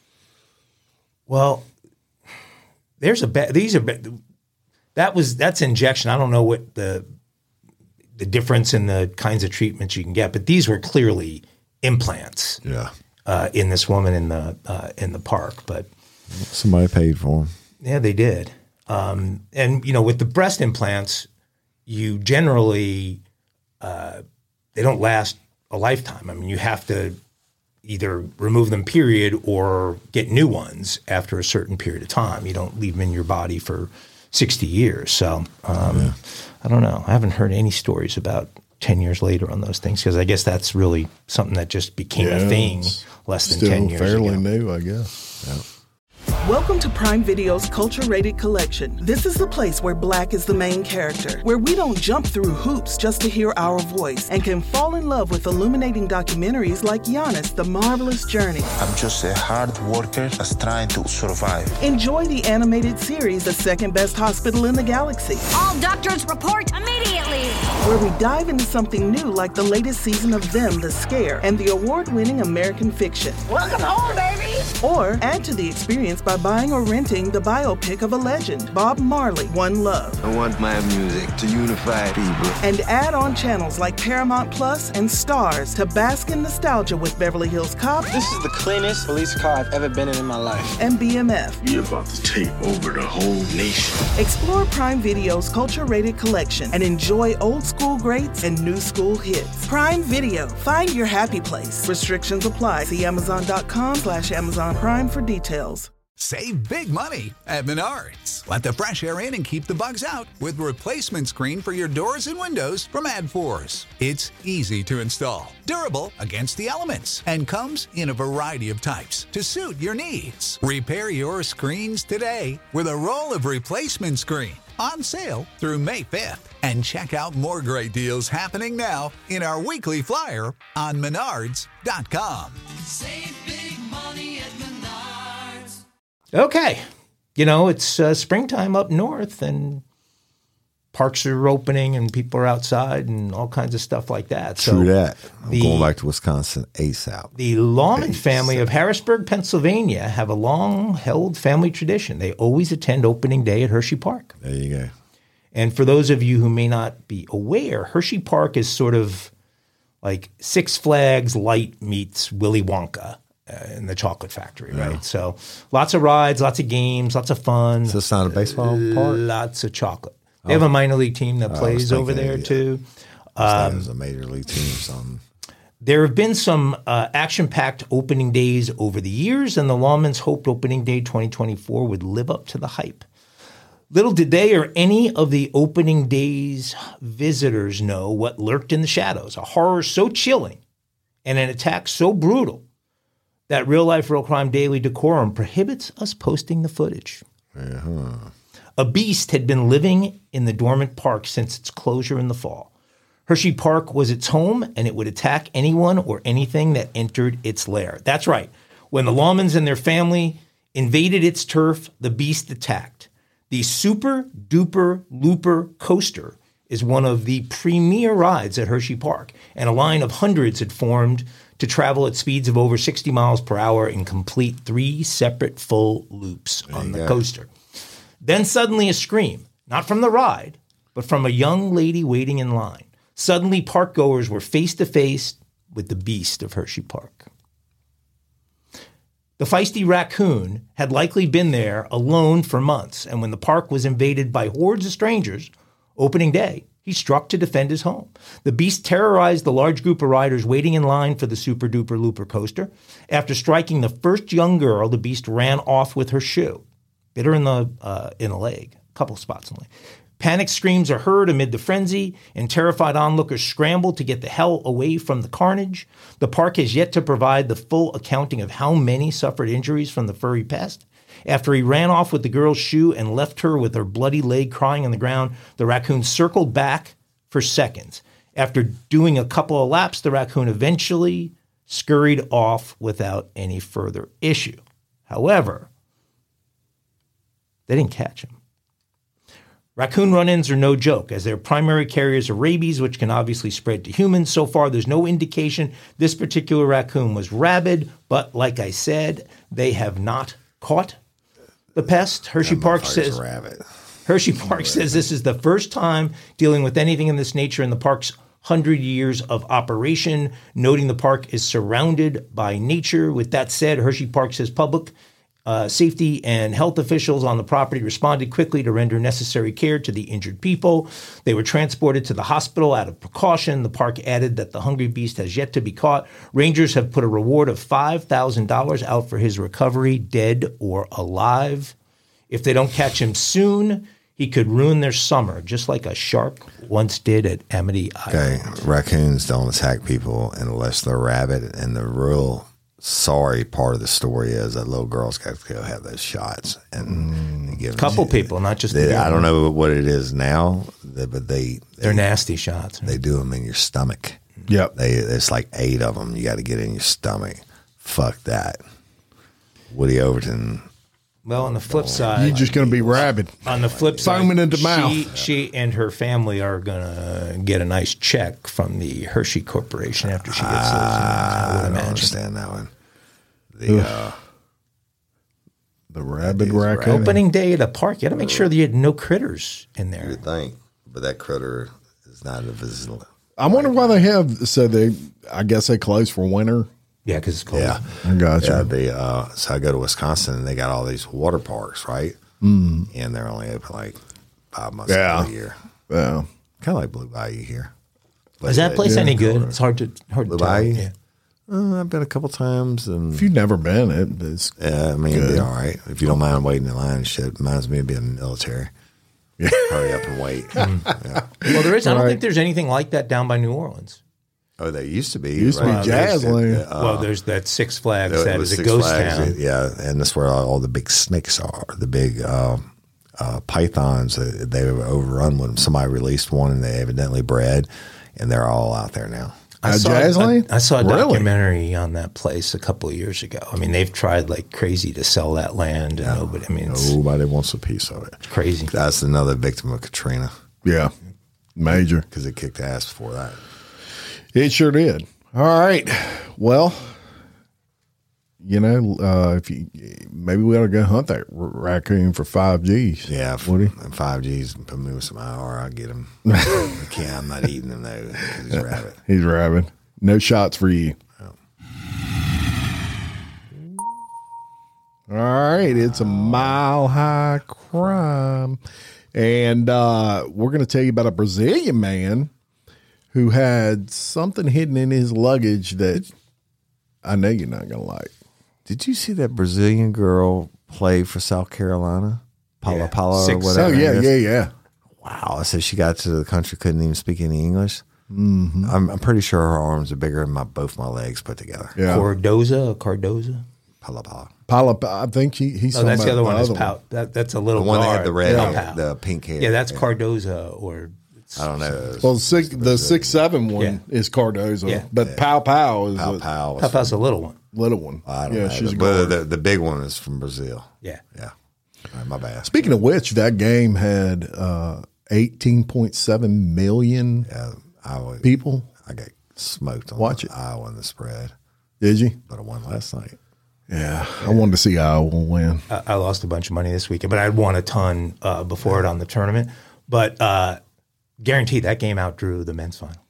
well, there's a ba- these are ba- that was that's injection. I don't know what the the difference in the kinds of treatments you can get, but these were clearly implants Yeah. uh, in this woman in the uh, in the park. But Somebody paid for them. yeah, they did. Um, and you know, with the breast implants, you generally uh, they don't last a lifetime. I mean, you have to either remove them, period, or get new ones after a certain period of time. You don't leave them in your body for sixty years. So um, yeah. I don't know. I haven't heard any stories about ten years later on those things because I guess that's really something that just became Yeah, a thing it's less than Still ten years fairly ago. new, I guess. Yeah. Welcome to Prime Video's Culture Rated Collection. This is the place where Black is the main character, where we don't jump through hoops just to hear our voice and can fall in love with illuminating documentaries like Giannis, The Marvelous Journey. I'm just a hard worker that's trying to survive. Enjoy the animated series, The Second Best Hospital in the Galaxy, All doctors report immediately! where we dive into something new like the latest season of Them, The Scare, and the award-winning American Fiction. Welcome home, baby! Or add to the experience by buying or renting the biopic of a legend, Bob Marley, One Love. I want my music to unify people. And add on channels like Paramount Plus and Stars to bask in nostalgia with Beverly Hills Cop This is the cleanest police car I've ever been in in my life. and B M F. You're about to take over the whole nation. Explore Prime Video's culture-rated collection and enjoy old school greats and new school hits. Prime Video. Find your happy place. Restrictions apply. See Amazon.com slash Amazon Prime for details. Save big money at Menards. Let the fresh air in and keep the bugs out with replacement screen for your doors and windows from AdForce. It's easy to install, durable against the elements, and comes in a variety of types to suit your needs. Repair your screens today with a roll of replacement screen on sale through May fifth. And check out more great deals happening now in our weekly flyer on menards dot com. Save big money at Menards. Okay. You know, it's uh, springtime up north and parks are opening and people are outside and all kinds of stuff like that. True so that. I'm the- going back to Wisconsin ASAP. The Lawman family of Harrisburg, Pennsylvania have a long-held family tradition. They always attend opening day at Hershey Park. There you go. And for those of you who may not be aware, Hershey Park is sort of like Six Flags Light meets Willy Wonka uh, in the chocolate factory, right? So lots of rides, lots of games, lots of fun. So it's not a baseball park? Lots of chocolate. They have a minor league team that I was plays over thinking, there yeah. too. I thought it was a major league team or something. There have been some uh, action-packed opening days over the years, and the Lawmans hoped opening day twenty twenty-four would live up to the hype. Little did they or any of the opening day's visitors know what lurked in the shadows, a horror so chilling and an attack so brutal that Real Life, Real Crime Daily decorum prohibits us posting the footage. Uh-huh. A beast had been living in the dormant park since its closure in the fall. Hershey Park was its home, and it would attack anyone or anything that entered its lair. That's right. When the Lawmans and their family invaded its turf, the beast attacked. The Super Duper Looper Coaster is one of the premier rides at Hershey Park, and a line of hundreds had formed to travel at speeds of over sixty miles per hour and complete three separate full loops on the coaster. Then suddenly a scream, not from the ride, but from a young lady waiting in line. Suddenly, park goers were face to face with the beast of Hershey Park. The feisty raccoon had likely been there alone for months, and when the park was invaded by hordes of strangers, opening day, he struck to defend his home. The beast terrorized the large group of riders waiting in line for the Super Duper Looper coaster. After striking the first young girl, the beast ran off with her shoe, bit her in the uh, in the leg, a couple spots in the leg. Panic screams are heard amid the frenzy, and terrified onlookers scramble to get the hell away from the carnage. The park has yet to provide the full accounting of how many suffered injuries from the furry pest. After he ran off with the girl's shoe and left her with her bloody leg crying on the ground, the raccoon circled back for seconds. After doing a couple of laps, the raccoon eventually scurried off without any further issue. However, they didn't catch him. Raccoon run-ins are no joke, as their primary carriers are rabies, which can obviously spread to humans. So far, there's no indication this particular raccoon was rabid, but like I said, they have not caught the pest. Hershey Park says rabbit. Hershey Park says this is the first time dealing with anything in this nature in the park's one hundred years of operation, noting the park is surrounded by nature. With that said, Hershey Park says public Uh, safety and health officials on the property responded quickly to render necessary care to the injured people. They were transported to the hospital out of precaution. The park added that the hungry beast has yet to be caught. Rangers have put a reward of five thousand dollars out for his recovery, dead or alive. If they don't catch him soon, he could ruin their summer, just like a shark once did at Amity Island. Okay, raccoons don't attack people unless they're rabid, and the real sorry part of the story is that little girls got to go have those shots and, mm. and give a couple them, people, not just they, the I don't know what it is now, but they, they they're nasty shots. They do them in your stomach. Yep, they it's like eight of them. You got to get in your stomach. Fuck that, Woody Overton. Well, on the flip side, you're just going to be rabid. On the flip side, foaming into she, mouth. She and her family are going to get a nice check from the Hershey Corporation after she gets those. Uh, I would I don't imagine. understand that one. The uh, the rabid raccoon. Opening day at a park, you got to make sure that you had no critters in there. You would think, but that critter is not a visible. I wonder why they have. So they, I guess they close for winter. Yeah, because it's cold. Yeah, I got you. Yeah, the, uh, so I go to Wisconsin and they got all these water parks, right? Mm. And they're only open like five months Yeah. a year. Yeah, kind of like Blue Bayou here. Is that place yeah. any good? It's hard to hard Blue to tell. Bayou? Yeah. Uh, I've been a couple times, and if you've never been, it, it's yeah, I mean, it'd good. be all right if you don't mind waiting in line and shit. It reminds me of being in the military. Yeah. Hurry up and wait. Mm. Yeah. Well, there is. I don't Right. think there's anything like that down by New Orleans. Oh, there used to be. Used to be right? Jazzland. Uh, well, there's that Six Flags it that was is a Six ghost Flags, town. Yeah, and that's where all, all the big snakes are. The big uh, uh, pythons. Uh, they were overrun with them. Somebody released one, and they evidently bred, and they're all out there now. I Uh, saw, Jazzland? I, I saw a Really? documentary on that place a couple of years ago. I mean, they've tried like crazy to sell that land, and nobody. I mean, it's Nobody wants a piece of it. crazy. That's another victim of Katrina yeah, major. because it kicked ass before that. It sure did. All right. Well, you know, uh, if you maybe we ought to go hunt that r- raccoon for five G's. Yeah, f- Woody. and five G's and put me with some I R, I'll get him. I can't. I'm not eating him though because he's a rabbit. He's rabid. No shots for you. All right, it's a mile high crime. And uh, we're going to tell you about a Brazilian man who had something hidden in his luggage that I know you're not going to like. Did you see that Brazilian girl play for South Carolina? Paula Yeah. Paula or Six- whatever. Oh, yeah, it is? yeah, yeah. Wow. I said she got to the country, couldn't even speak any English. Mm-hmm. I'm, I'm pretty sure her arms are bigger than my both my legs put together. Yeah. Cordoza, Cardoza. Paula Paula. Paula, I think he, he's No, talking that's the about other one. Is one. Pout. That, that's a little The one that guard. had the red, No, hair, Pout. the pink hair. Yeah, that's Cardoza or I don't know. Well, the six, the six seven one Yeah. is Cardozo, Yeah. but Pow Pow is Pow a Pow. was Pow Pow's a little one. little one. from- I don't yeah, know. she's a But guard. the, the big one is from Brazil. Yeah. Yeah. All right, my bad. Speaking of which, that game had uh, eighteen point seven million Yeah, Iowa, people. I got smoked on Watch the it. Iowa in the spread, Did you? but I won last night. Yeah, I wanted to see Iowa win. I, I lost a bunch of money this weekend, but I'd won a ton uh, before it on the tournament. But uh, guaranteed that game outdrew the men's final.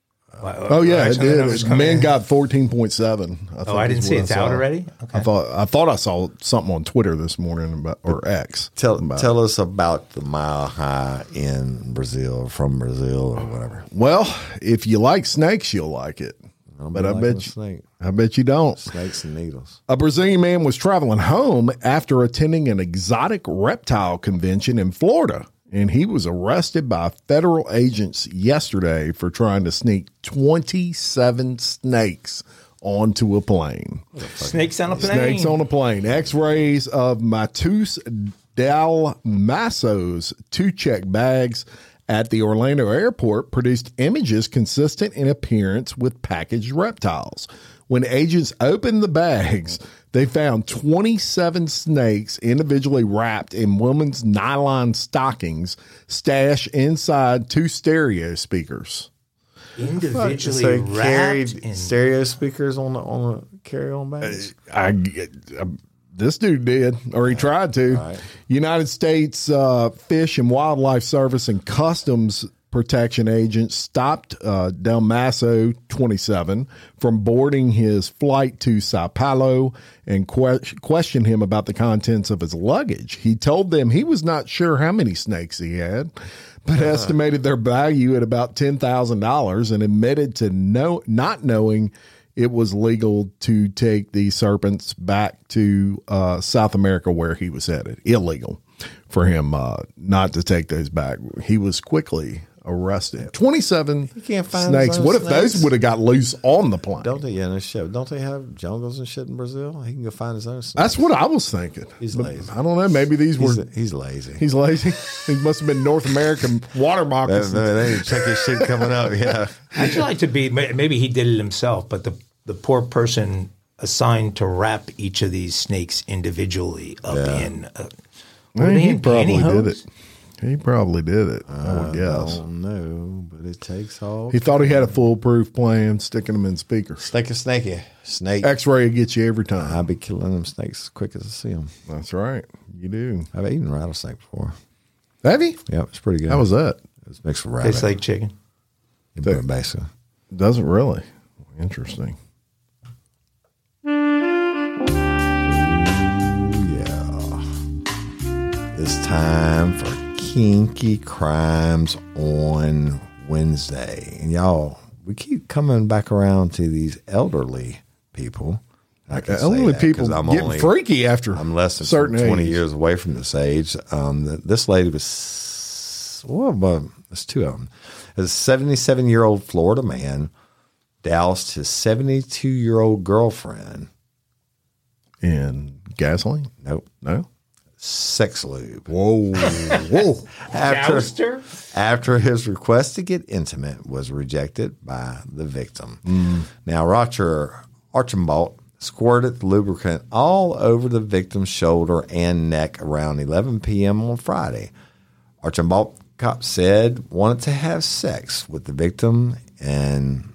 Oh yeah, it Actually, the did. numbers come Men in. got fourteen point seven. I Oh, I didn't see it's out already? Okay. I thought I thought I saw something on Twitter this morning about or X. Tell about tell us about the Mile High in Brazil, from Brazil, or whatever. Well, if you like snakes, you'll like it. Don't But be I liking a bet you, snake. I bet you don't. Snakes and needles. A Brazilian man was traveling home after attending an exotic reptile convention in Florida, and he was arrested by federal agents yesterday for trying to sneak twenty-seven snakes onto a plane. Snakes on a plane. Snakes on a plane. X-rays of Matus Del Maso's two check bags at the Orlando airport produced images consistent in appearance with packaged reptiles. When agents opened the bags, they found twenty-seven snakes individually wrapped in women's nylon stockings stashed inside two stereo speakers. Individually So he wrapped carried in stereo speakers on the on the carry-on bags. I, I this dude did, or he tried to. Right. United States uh, Fish and Wildlife Service and Customs Protection agents stopped uh, Del Maso, twenty-seven, from boarding his flight to Sao Paulo and que- questioned him about the contents of his luggage. He told them he was not sure how many snakes he had, but uh-huh. estimated their value at about ten thousand dollars and admitted to no, not knowing it was legal to take these serpents back to uh, South America where he was headed. Illegal for him uh, not to take those back. He was quickly arrested. twenty-seven He can't find snakes. his own What if snakes? those would have got loose on the plane? Don't they? Yeah, no shit. Don't they have jungles and shit in Brazil? He can go find his own snakes. That's what I was thinking. He's But lazy. I don't know. Maybe these He's, were. he's lazy. He's lazy. He must have been North American water They, moccasins. they, they didn't check his shit coming up. Yeah. I'd like to be, may- maybe he did it himself, but the, the poor person assigned to wrap each of these snakes individually up Yeah. in. Uh, Well, were they he in probably did pantyhose? it. He probably did it. I would I guess. don't know, but it takes all. He thought he had a foolproof plan, sticking them in speakers. Snake a snakey. Snake. X-ray gets you every time. I'll be killing them snakes as quick as I see them. That's right. You do. I've eaten rattlesnake before. Have you? Yeah, it's pretty good. How was that? It's mixed with rabbit. Tastes like chicken. You put it basically. Doesn't really. Interesting. Yeah. It's time for Kinky Crimes on Wednesday. And y'all, we keep coming back around to these elderly people. I can say Elderly that 'cause people I'm getting only- freaky after I'm less than certain twenty age. years away from this age. Um, th- this lady was, well, well, there's two of them. A seventy-seven year old Florida man doused his seventy-two year old girlfriend. In gasoline? Nope. No. Sex lube. Whoa. Whoa. After, Jouster? after his request to get intimate was rejected by the victim. Mm. Now, Roger Archambault squirted the lubricant all over the victim's shoulder and neck around eleven p.m. on Friday. Archambault, cops said, wanted to have sex with the victim and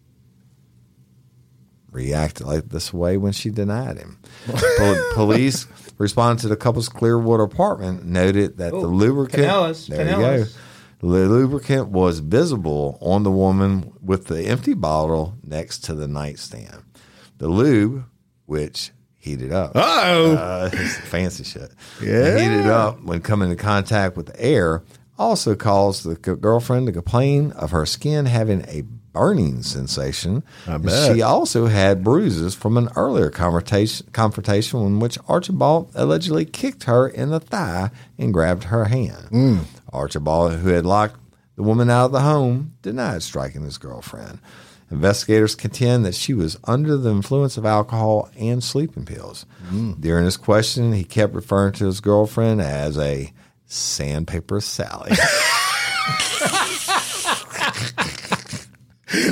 reacted like this way when she denied him. Pol- police responded to the couple's Clearwater apartment, noted that Oh, the lubricant Pinellas, there Pinellas. you go. The lubricant was visible on the woman with the empty bottle next to the nightstand. The lube, which heated up, Uh-oh. uh, it's fancy shit. Yeah. Heated up when coming into contact with the air, also caused the g- girlfriend to complain of her skin having a burning sensation. I And bet. She also had bruises from an earlier confrontation, confrontation in which Archibald allegedly kicked her in the thigh and grabbed her hand. Mm. Archibald, who had locked the woman out of the home, denied striking his girlfriend. Investigators contend that she was under the influence of alcohol and sleeping pills. Mm. During his questioning, he kept referring to his girlfriend as a sandpaper Sally.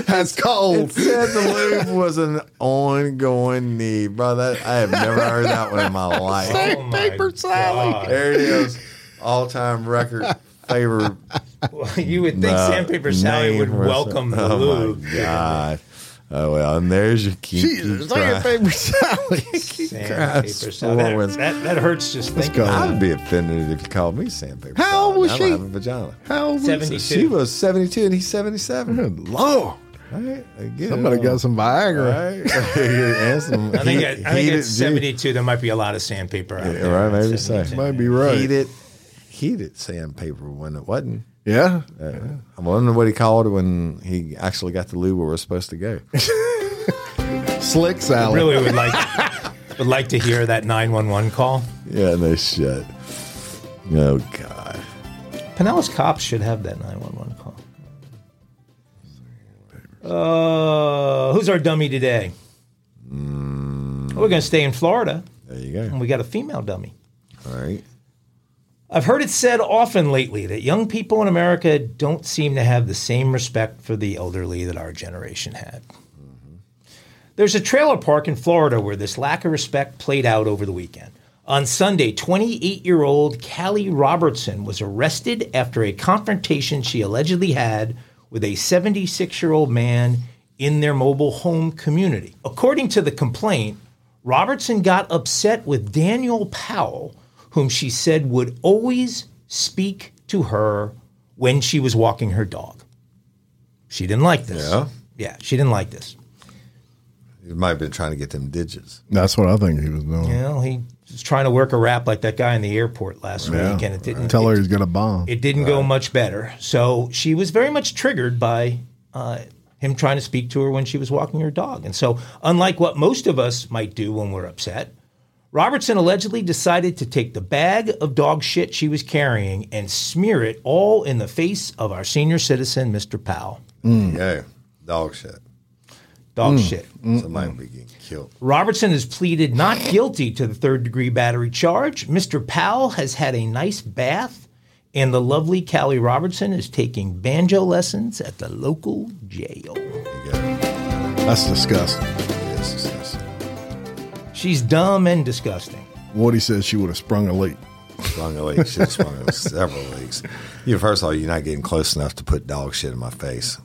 That's cold. It said the lube was an ongoing need, bro. That I have never heard that one in my life. Sandpaper Oh Sally. There it is. All-time record favorite. Well, you would think No, Sandpaper Sally would name or welcome the something. lube. Oh my god. Oh well, and there's your keep. Jesus, Sandpaper Sally. Sandpaper Sally. That, that, that hurts just Let's thinking go. about I it. would be offended if you called me Sandpaper. How old Sally. was I she? don't have a vagina. How old was seventy-two. She was seventy-two and he's seventy-seven. Good Lord. Right? Again, Somebody got some Viagra. Right? and some I think, heat- at, I think heated at seventy-two, there might be a lot of sandpaper out Yeah, there. right, maybe At so. seventy-two. Might be right. Heated, heated sandpaper when it wasn't. Yeah. Uh, I wonder what he called it when he actually got the lube where we're supposed to go. Slick I Sally. really would like would like to hear that nine one one call. Yeah, no shit. Oh God. Pinellas cops should have that nine one one call. Uh, who's our dummy today? Mm, We're going to stay in Florida, there you and go. we got a female dummy. All right. I've heard it said often lately that young people in America don't seem to have the same respect for the elderly that our generation had. There's a trailer park in Florida where this lack of respect played out over the weekend. On Sunday, twenty-eight-year-old Callie Robertson was arrested after a confrontation she allegedly had with a seventy-six-year-old man in their mobile home community. According to the complaint, Robertson got upset with Daniel Powell, whom she said would always speak to her when she was walking her dog. She didn't like this. Yeah? Yeah, she didn't like this. He might have been trying to get them digits. That's what I think he was doing. You know, he was trying to work a rap like that guy in the airport last Yeah. week, and it didn't. Tell her it, he's got a bomb. it didn't go much better. So she was very much triggered by uh, him trying to speak to her when she was walking her dog. And so, unlike what most of us might do when we're upset, Robertson allegedly decided to take the bag of dog shit she was carrying and smear it all in the face of our senior citizen, Mister Powell. Yeah. Dog shit. Dog shit. Somebody be getting killed. Robertson has pleaded not guilty to the third-degree battery charge. Mister Powell has had a nice bath, and the lovely Callie Robertson is taking banjo lessons at the local jail. There you go. That's disgusting. Yes, disgusting. She's dumb and disgusting. Woody says she would have sprung a leak. Sprung a leak. She sprung a several leaks. You, first of all, you're not getting close enough to put dog shit in my face.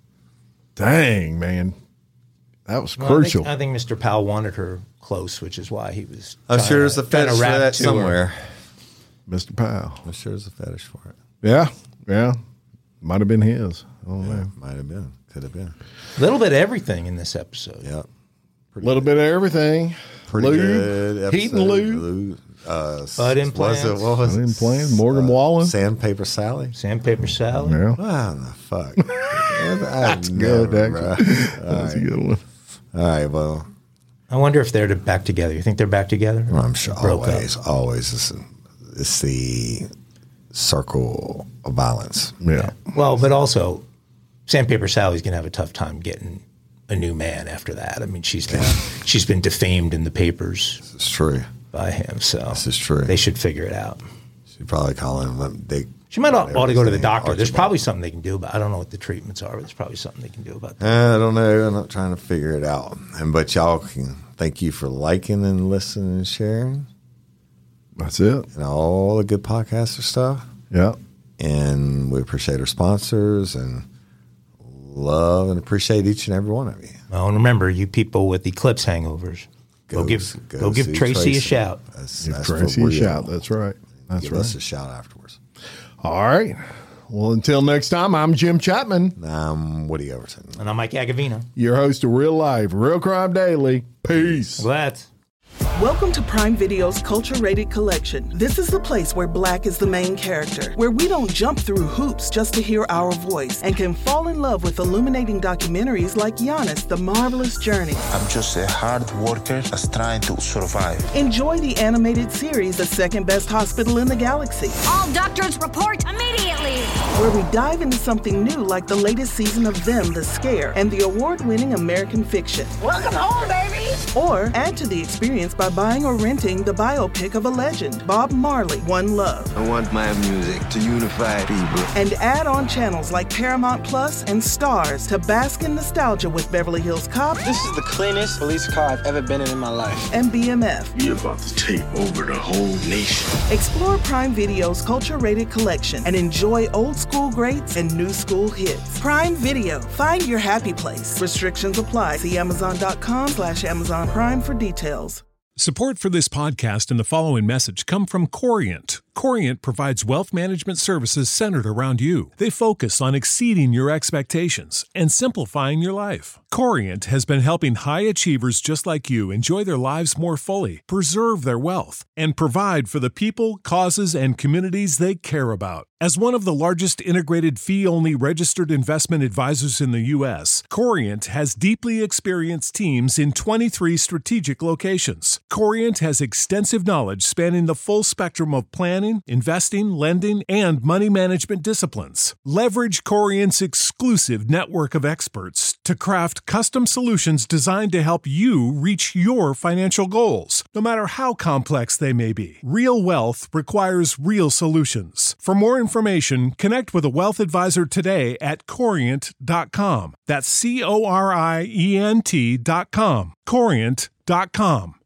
Dang, man. That was Well, crucial. I think, I think Mister Powell wanted her close, which is why he was. I'm trying sure to- there's a trying to fetish for rap that to her. somewhere. Mister Powell. I'm sure there's a fetish for it. Yeah, yeah. Might have been his. I don't Yeah, know. might have been. Could have been. A little bit of everything in this episode. Yeah. A little bit of everything. Pretty Lube, good episode. heat and lube. lube. Uh, Butt implants. Was it, what was Butt it? implants, Morgan Wallen. Sandpaper Sally. Sandpaper salad. Yeah. Wow, the fuck. That's good, actually. That's a good one. All right, well, I wonder if they're back together. You think they're back together? I'm sure Broke up. always, always it's, it's the circle of violence. Yeah. Well, but also, Sandpaper Sally's gonna have a tough time getting a new man after that. I mean, she's been she's been defamed in the papers It's true. by him, so This is true. they should figure it out. She'd probably call him a big. She might ought, ought to go to the everything, doctor. There's Archibald. probably something they can do, but I don't know what the treatments are. But there's probably something they can do about that. I don't know. I'm not trying to figure it out. And but y'all can thank you for liking and listening and sharing That's it. and all the good podcaster stuff. Yeah. And we appreciate our sponsors and love and appreciate each and every one of you. Well, and remember, you people with eclipse hangovers, go, Go- give go go give see Tracy, Tracy. a shout. That's, Give that's Tracy for a real. shout. That's right. That's Give right. us a shout afterwards. All right. Well, until next time, I'm Jim Chapman, I'm Woody Overton. And I'm Mike Agavino. your host of Real Life, Real Crime Daily. Peace. Glad. Welcome to Prime Video's Culture Rated Collection. This is the place where Black is the main character, where we don't jump through hoops just to hear our voice and can fall in love with illuminating documentaries like Giannis, The Marvelous Journey. I'm just a hard worker that's trying to survive. Enjoy the animated series, The Second Best Hospital in the Galaxy, All doctors report immediately. where we dive into something new like the latest season of Them, The Scare, and the award-winning American Fiction. Welcome home, baby. Or add to the experience by buying or renting the biopic of a legend, Bob Marley, One Love. I want my music to unify people. And add on channels like Paramount Plus and Stars to bask in nostalgia with Beverly Hills Cop. This is the cleanest police car I've ever been in in my life. And B M F. You're about to take over the whole nation. Explore Prime Video's culture-rated collection and enjoy old school greats and new school hits. Prime Video. Find your happy place. Restrictions apply. See Amazon.com slash Amazon Prime for details. Support for this podcast and the following message come from Corient. Corient provides wealth management services centered around you. They focus on exceeding your expectations and simplifying your life. Corient has been helping high achievers just like you enjoy their lives more fully, preserve their wealth, and provide for the people, causes, and communities they care about. As one of the largest integrated fee-only registered investment advisors in the U S, Corient has deeply experienced teams in twenty-three strategic locations. Corient has extensive knowledge spanning the full spectrum of planning, investing, lending, and money management disciplines. Leverage Corient's exclusive network of experts to craft custom solutions designed to help you reach your financial goals, no matter how complex they may be. Real wealth requires real solutions. For more information, connect with a wealth advisor today at corient dot com. That's C O R I E N T dot com. corient dot com.